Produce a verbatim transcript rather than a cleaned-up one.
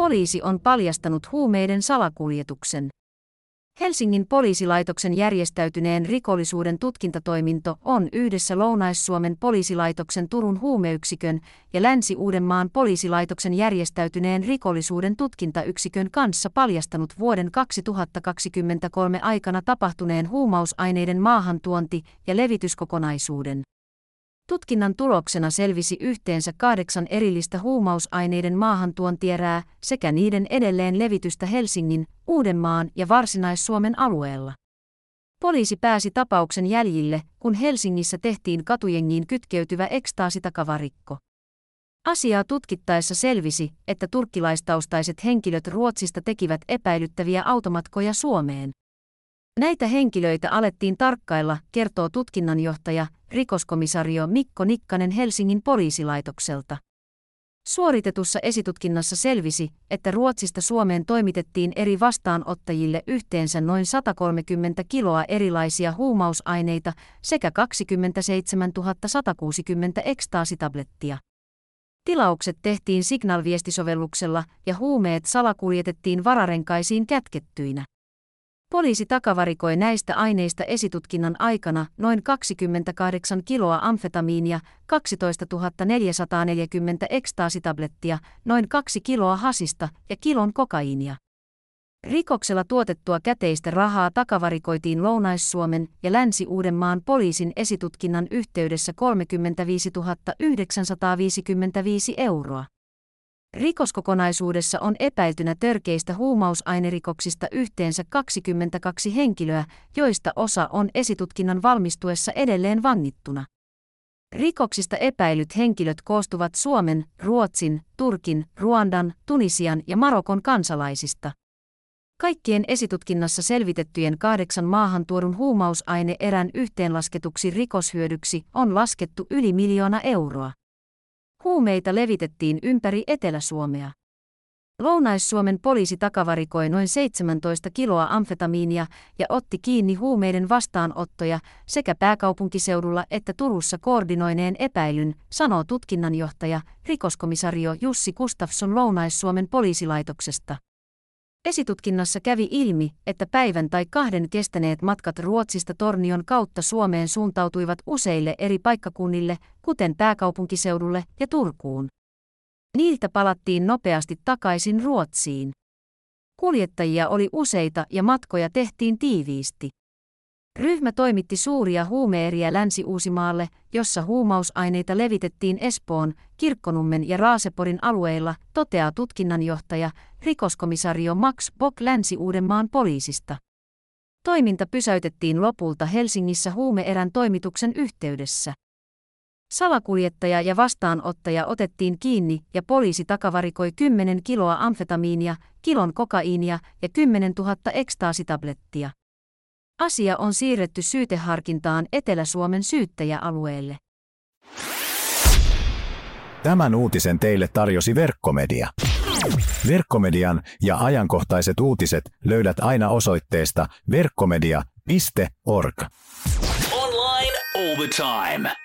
Poliisi on paljastanut huumeiden salakuljetuksen. Helsingin poliisilaitoksen järjestäytyneen rikollisuuden tutkintatoiminto on yhdessä Lounais-Suomen poliisilaitoksen Turun huumeyksikön ja Länsi-Uudenmaan poliisilaitoksen järjestäytyneen rikollisuuden tutkintayksikön kanssa paljastanut vuoden kaksituhattakaksikymmentäkolme aikana tapahtuneen huumausaineiden maahantuonti- ja levityskokonaisuuden. Tutkinnan tuloksena selvisi yhteensä kahdeksan erillistä huumausaineiden maahantuontierää sekä niiden edelleen levitystä Helsingin, Uudenmaan ja Varsinais-Suomen alueella. Poliisi pääsi tapauksen jäljille, kun Helsingissä tehtiin katujengiin kytkeytyvä ekstaasitakavarikko. Asiaa tutkittaessa selvisi, että turkkilaistaustaiset henkilöt Ruotsista tekivät epäilyttäviä automatkoja Suomeen. Näitä henkilöitä alettiin tarkkailla, kertoo tutkinnanjohtaja, rikoskomisario Mikko Nikkanen Helsingin poliisilaitokselta. Suoritetussa esitutkinnassa selvisi, että Ruotsista Suomeen toimitettiin eri vastaanottajille yhteensä noin sata kolmekymmentä kiloa erilaisia huumausaineita sekä kaksikymmentäseitsemäntuhatta sata kuusikymmentä ekstaasitablettia. Tilaukset tehtiin Signal-viestisovelluksella ja huumeet salakuljetettiin vararenkaisiin kätkettyinä. Poliisi takavarikoi näistä aineista esitutkinnan aikana noin kaksikymmentäkahdeksan kiloa amfetamiinia, kaksitoistatuhatta neljäsataaneljäkymmentä ekstaasitablettia, noin kaksi kiloa hasista ja kilon kokaiinia. Rikoksella tuotettua käteistä rahaa takavarikoitiin Lounais-Suomen ja Länsi-Uudenmaan poliisin esitutkinnan yhteydessä kolmekymmentäviisituhatta yhdeksänsataaviisikymmentäviisi euroa. Rikoskokonaisuudessa on epäiltynä törkeistä huumausainerikoksista yhteensä kaksikymmentäkaksi henkilöä, joista osa on esitutkinnan valmistuessa edelleen vangittuna. Rikoksista epäilyt henkilöt koostuvat Suomen, Ruotsin, Turkin, Ruandan, Tunisian ja Marokon kansalaisista. Kaikkien esitutkinnassa selvitettyjen kahdeksan maahantuodun huumausaine-erän yhteenlasketuksi rikoshyödyksi on laskettu yli miljoona euroa. Huumeita levitettiin ympäri Etelä-Suomea. Lounais-Suomen poliisi takavarikoi noin seitsemäntoista kiloa amfetamiinia ja otti kiinni huumeiden vastaanottoja sekä pääkaupunkiseudulla että Turussa koordinoineen epäilyn, sanoo tutkinnanjohtaja, rikoskomisario Jussi Gustafsson Lounais-Suomen poliisilaitoksesta. Esitutkinnassa kävi ilmi, että päivän tai kahden kestäneet matkat Ruotsista Tornion kautta Suomeen suuntautuivat useille eri paikkakunnille, kuten pääkaupunkiseudulle ja Turkuun. Niiltä palattiin nopeasti takaisin Ruotsiin. Kuljettajia oli useita ja matkoja tehtiin tiiviisti. Ryhmä toimitti suuria huumeeriä Länsi-Uusimaalle, jossa huumausaineita levitettiin Espoon, Kirkkonummen ja Raaseporin alueilla, toteaa tutkinnanjohtaja, rikoskomisario Max Bock Länsi-Uudenmaan poliisista. Toiminta pysäytettiin lopulta Helsingissä huumeerän toimituksen yhteydessä. Salakuljettaja ja vastaanottaja otettiin kiinni ja poliisi takavarikoi kymmenen kiloa amfetamiinia, kilon kokaiinia ja kymmenentuhatta ekstaasitablettia. Asia on siirretty syyteharkintaan Etelä-Suomen syyttäjäalueelle. Tämän uutisen teille tarjosi Verkkomedia. Verkkomedian ja ajankohtaiset uutiset löydät aina osoitteesta verkkomedia piste org. Online all the time.